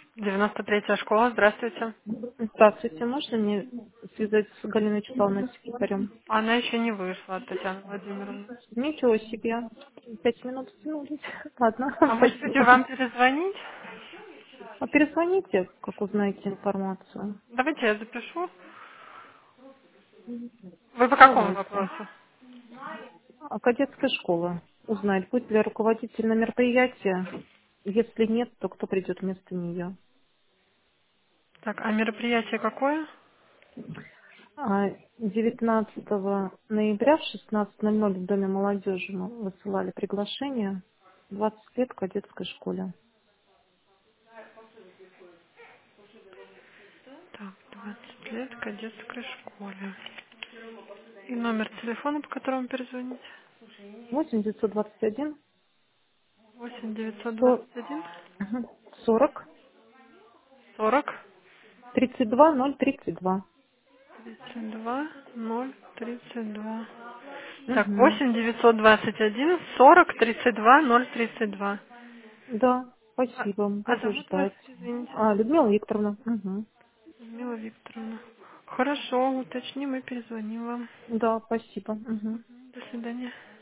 93-я школа, здравствуйте. Здравствуйте, можно мне связать с Галиной Вячеславовной секретарем? Она еще не вышла, Татьяна Владимировна. Ничего себе. 5 минут стянулись. Ладно, А может быть, спасибо. вам перезвонить? А перезвоните, как узнаете информацию. Давайте я запишу. Вы по какому Давайте. вопросу? А кадетская школа. Узнать, будет ли руководитель на мероприятие. Если нет, то кто придет вместо нее. Так, а мероприятие какое? 19 ноября в 16:00 в Доме молодежи мы высылали приглашение. 20 лет в кадетской школе. Так, 20 лет в кадетской школе. И номер телефона, по которому перезвонить? 8 921 8 девятьсот 100, двадцать один 40 40 32 032. 32 0 32. Так, Угу. 8 921 40 32 032. Да, А, спасибо, а буду зовут вас, ждать. извините? Людмила Викторовна. Угу. Людмила Викторовна. Хорошо, уточним и перезвоним вам. Да, спасибо. Угу. До свидания.